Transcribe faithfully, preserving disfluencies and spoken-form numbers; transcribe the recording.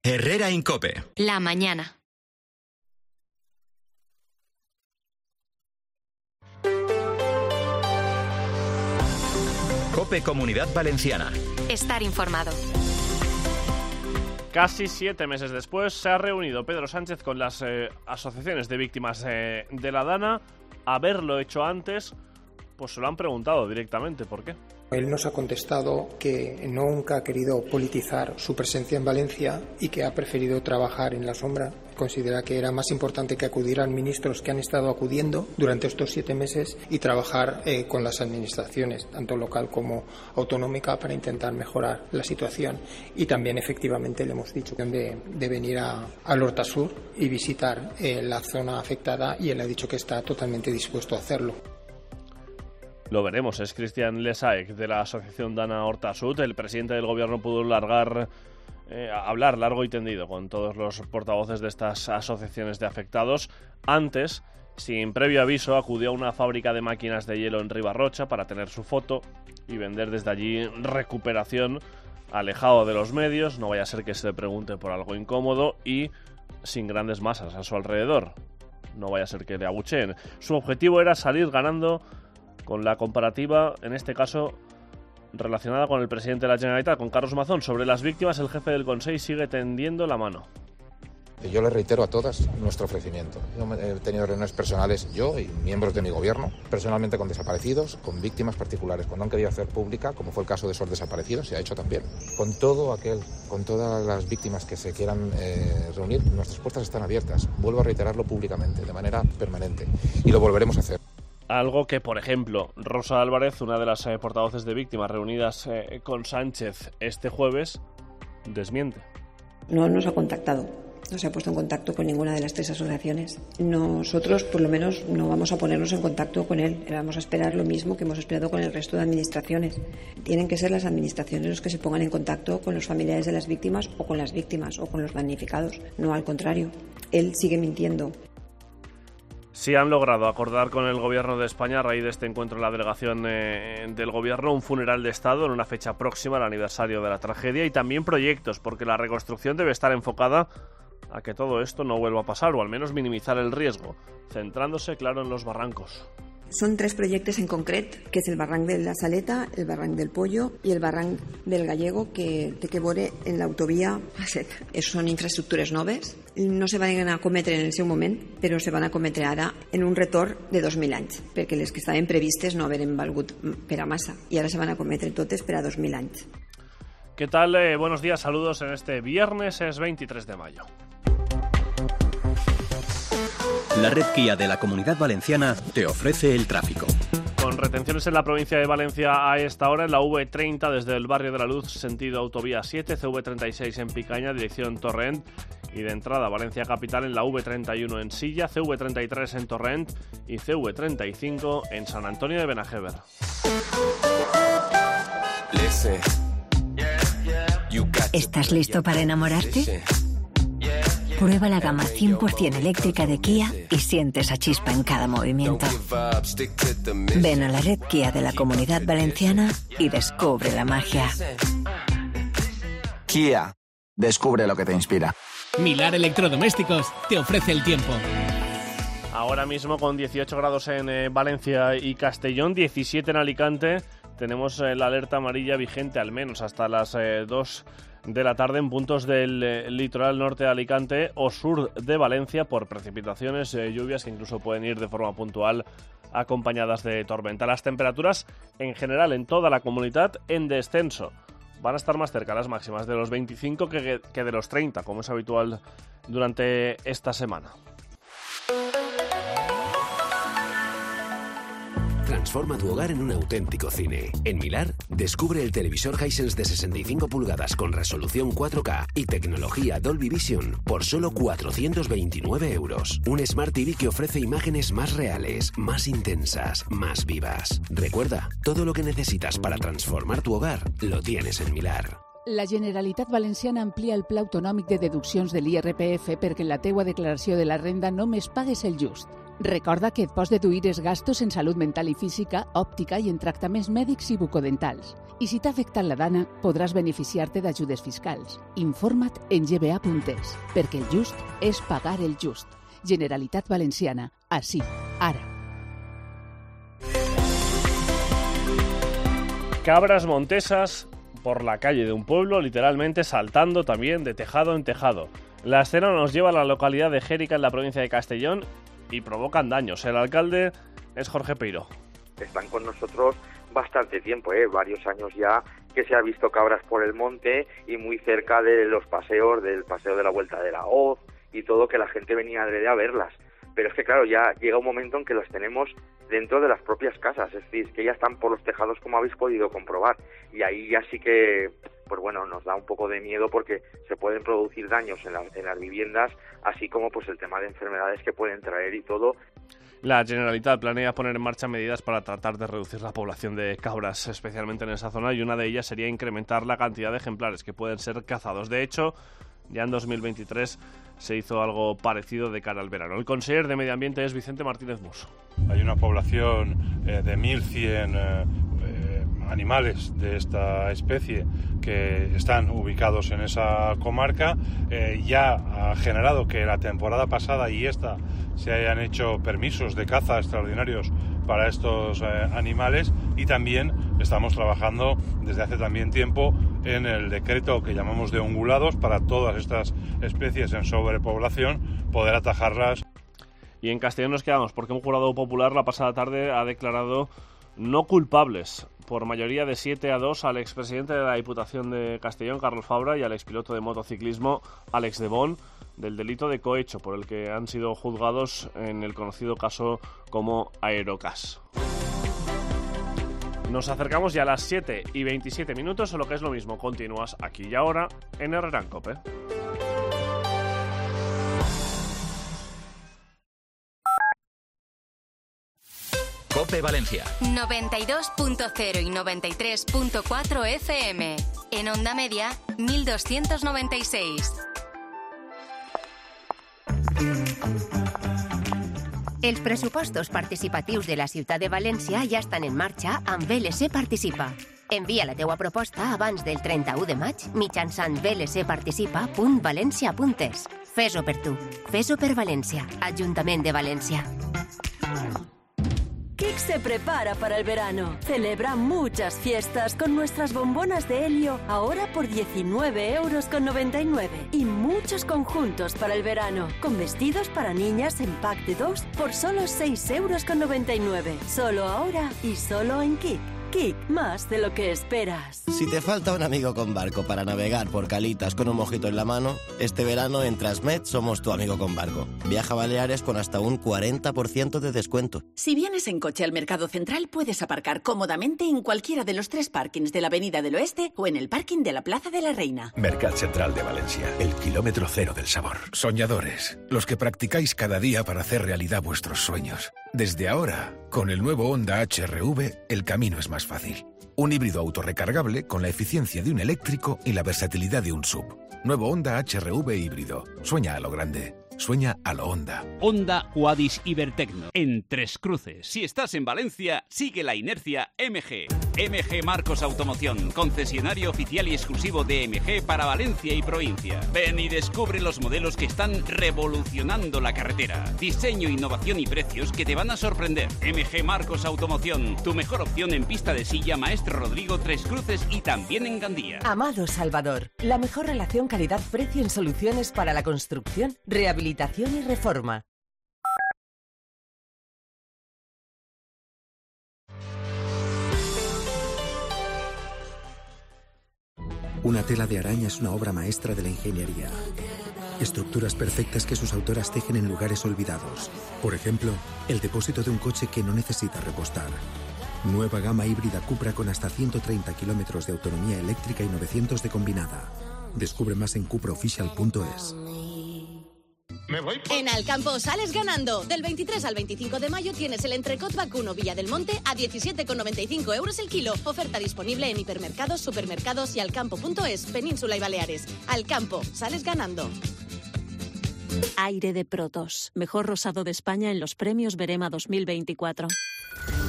Herrera Incope. La mañana. COPE Comunidad Valenciana. Estar informado. Casi siete meses después se ha reunido Pedro Sánchez con las eh, asociaciones de víctimas eh, de la Dana. Haberlo hecho antes, pues se lo han preguntado directamente. ¿Por qué? Él nos ha contestado que nunca ha querido politizar su presencia en Valencia y que ha preferido trabajar en la sombra. Considera que era más importante que acudieran ministros que han estado acudiendo durante estos siete meses y trabajar eh, con las administraciones, tanto local como autonómica, para intentar mejorar la situación. Y también, efectivamente, le hemos dicho de, de venir a, al Horta Sur y visitar eh, la zona afectada, y él ha dicho que está totalmente dispuesto a hacerlo. Lo veremos. Es Cristian Lesaec, de la asociación Dana Horta Sud. El presidente del gobierno pudo largar, eh, hablar largo y tendido con todos los portavoces de estas asociaciones de afectados. Antes, sin previo aviso, acudió a una fábrica de máquinas de hielo en Ribarrocha para tener su foto y vender desde allí recuperación, alejado de los medios, no vaya a ser que se le pregunte por algo incómodo, y sin grandes masas a su alrededor, no vaya a ser que le abucheen. Su objetivo era salir ganando con la comparativa, en este caso relacionada con el presidente de la Generalitat, con Carlos Mazón. Sobre las víctimas, el jefe del Consell sigue tendiendo la mano. Yo les reitero a todas nuestro ofrecimiento. Yo he tenido reuniones personales, yo y miembros de mi gobierno, personalmente con desaparecidos, con víctimas particulares, cuando han querido hacer pública, como fue el caso de esos desaparecidos, se ha hecho también. Con todo aquel, con todas las víctimas que se quieran eh, reunir, nuestras puertas están abiertas. Vuelvo a reiterarlo públicamente, de manera permanente, y lo volveremos a hacer. Algo que, por ejemplo, Rosa Álvarez, una de las eh, portavoces de víctimas reunidas eh, con Sánchez este jueves, desmiente. No nos ha contactado, no se ha puesto en contacto con ninguna de las tres asociaciones. Nosotros, por lo menos, no vamos a ponernos en contacto con él. Vamos a esperar lo mismo que hemos esperado con el resto de administraciones. Tienen que ser las administraciones los que se pongan en contacto con los familiares de las víctimas o con las víctimas o con los damnificados, no al contrario. Él sigue mintiendo. Sí han logrado acordar con el Gobierno de España, a raíz de este encuentro en la delegación eh, del Gobierno, un funeral de Estado en una fecha próxima al aniversario de la tragedia, y también proyectos, porque la reconstrucción debe estar enfocada a que todo esto no vuelva a pasar, o al menos minimizar el riesgo, centrándose, claro, en los barrancos. Son tres proyectos en concret, que és el barranc de la Saleta, el barranc del Pollo i el barranc del Gallego, que té que veure en l'autovia A set. Són infraestructures noves, no se van a cometre en el seu moment, però se van a cometre ara en un retorn de dos mil anys, perquè les que estaven previstes no haveren valgut per a massa, i ara se van a cometre totes per a dos mil anys. ¿Qué tal? Eh, buenos días, saludos en este viernes, es veintitrés de mayo. La red Kia de la Comunidad Valenciana te ofrece el tráfico. Con retenciones en la provincia de Valencia a esta hora, en la V treinta desde el Barrio de la Luz, sentido autovía siete, C V treinta y seis en Picaña, dirección Torrent, y de entrada Valencia Capital en la V treinta y uno en Silla, C V treinta y tres en Torrent y C V treinta y cinco en San Antonio de Benajever. ¿Estás listo para enamorarte? Prueba la gama cien por ciento eléctrica de Kia y siente esa chispa en cada movimiento. Ven a la red Kia de la Comunidad Valenciana y descubre la magia. Kia, descubre lo que te inspira. Milar Electrodomésticos te ofrece el tiempo. Ahora mismo con dieciocho grados en eh, Valencia y Castellón, diecisiete en Alicante, tenemos eh, la alerta amarilla vigente al menos hasta las eh, dos de la tarde en puntos del eh, litoral norte de Alicante o sur de Valencia por precipitaciones, eh, lluvias que incluso pueden ir de forma puntual acompañadas de tormenta. Las temperaturas en general en toda la comunidad en descenso. Van a estar más cerca las máximas de los veinticinco que, que de los treinta, como es habitual durante esta semana. Transforma tu hogar en un auténtico cine. En Milar, descubre el televisor Hisense de sesenta y cinco pulgadas con resolución cuatro K y tecnología Dolby Vision por solo cuatrocientos veintinueve euros. Un Smart T V que ofrece imágenes más reales, más intensas, más vivas. Recuerda, todo lo que necesitas para transformar tu hogar lo tienes en Milar. La Generalitat Valenciana amplia el pla autonòmic de deduccions de l'I R P F perquè en la teua declaració de la renda només pagues el just. Recorda que et pots deduir els gastos en salut mental i física, òptica i en tractaments mèdics i bucodentals. I si t'ha afectat la dana, podràs beneficiar-te d'ajudes fiscals. Informa't en ge be a punt es, perquè el just és pagar el just. Generalitat Valenciana. Así, ara. Cabras montesas por la calle de un pueblo, literalmente saltando también de tejado en tejado. La escena nos lleva a la localidad de Jérica, en la provincia de Castellón, y provocan daños. El alcalde es Jorge Peiró. Están con nosotros bastante tiempo, ¿eh? varios años ya que se ha visto cabras por el monte y muy cerca de los paseos, del paseo de la Vuelta de la Hoz y todo, que la gente venía adrede a verlas. Pero es que claro, ya llega un momento en que las tenemos dentro de las propias casas, es decir, que ya están por los tejados, como habéis podido comprobar, y ahí ya sí que, pues bueno, nos da un poco de miedo porque se pueden producir daños en, la, en las viviendas, así como pues el tema de enfermedades que pueden traer y todo. La Generalitat planea poner en marcha medidas para tratar de reducir la población de cabras, especialmente en esa zona, y una de ellas sería incrementar la cantidad de ejemplares que pueden ser cazados. De hecho, ya en dos mil veintitrés se hizo algo parecido de cara al verano. El conseller de Medio Ambiente es Vicente Martínez Muso. Hay una población eh, de mil cien eh, eh, animales de esta especie que están ubicados en esa comarca. Eh, ya ha generado que la temporada pasada y esta se hayan hecho permisos de caza extraordinarios para estos eh, animales, y también estamos trabajando desde hace también tiempo en el decreto que llamamos de ungulados para todas estas especies en sobrepoblación, poder atajarlas. Y en Castellón nos quedamos porque un jurado popular la pasada tarde ha declarado no culpables por mayoría de siete a dos al expresidente de la Diputación de Castellón, Carlos Fabra, y al expiloto de motociclismo, Alex de Bon, del delito de cohecho por el que han sido juzgados en el conocido caso como Aerocas. Nos acercamos ya a las siete y veintisiete minutos, o lo que es lo mismo, continúas aquí y ahora en Herrera Cope. Cope Valencia. noventa y dos punto cero y noventa y tres punto cuatro F M. En onda media, mil doscientos noventa y seis. Els pressupostos participatius de la ciutat de València ja estan en marxa amb V L C Participa. Envia la teua proposta abans del trenta-u de maig mitjançant v l c participa punt valencia punt es. Fes-ho per tu. Fes-ho per València. Ajuntament de València. Kik se prepara para el verano. Celebra muchas fiestas con nuestras bombonas de helio, ahora por diecinueve euros con noventa y nueve. Y muchos conjuntos para el verano, con vestidos para niñas en pack de dos por solo seis euros con noventa y nueve. Solo ahora y solo en Kik. Kik, más de lo que esperas. Si te falta un amigo con barco para navegar por calitas con un mojito en la mano, este verano en Transmed somos tu amigo con barco. Viaja a Baleares con hasta un cuarenta por ciento de descuento. Si vienes en coche al Mercado Central, puedes aparcar cómodamente en cualquiera de los tres parkings de la Avenida del Oeste o en el parking de la Plaza de la Reina. Mercat Central de Valencia, el kilómetro cero del sabor. Soñadores, los que practicáis cada día para hacer realidad vuestros sueños. Desde ahora, con el nuevo Honda H R V, el camino es más fácil. Un híbrido autorrecargable con la eficiencia de un eléctrico y la versatilidad de un S U V. Nuevo Honda H R V híbrido. Sueña a lo grande. Sueña a lo Honda. Honda Quadis Ibertecno, en Tres Cruces. Si estás en Valencia, sigue la inercia M G. M G Marcos Automoción, concesionario oficial y exclusivo de M G para Valencia y provincia. Ven y descubre los modelos que están revolucionando la carretera. Diseño, innovación y precios que te van a sorprender. M G Marcos Automoción, tu mejor opción en pista de silla Maestro Rodrigo, Tres Cruces y también en Gandía. Amado Salvador, la mejor relación calidad-precio en soluciones para la construcción, rehabilitación y reforma. Una tela de araña es una obra maestra de la ingeniería. Estructuras perfectas que sus autoras tejen en lugares olvidados. Por ejemplo, el depósito de un coche que no necesita repostar. Nueva gama híbrida Cupra con hasta ciento treinta kilómetros de autonomía eléctrica y novecientos de combinada. Descubre más en cupra oficial punto es. Me voy por... En Alcampo sales ganando. Del veintitrés al veinticinco de mayo tienes el entrecot vacuno Villa del Monte a diecisiete con noventa y cinco euros el kilo. Oferta disponible en hipermercados, supermercados y alcampo punto es, Península y Baleares. Alcampo, sales ganando. Aire de Protos. Mejor rosado de España en los premios Berema dos mil veinticuatro.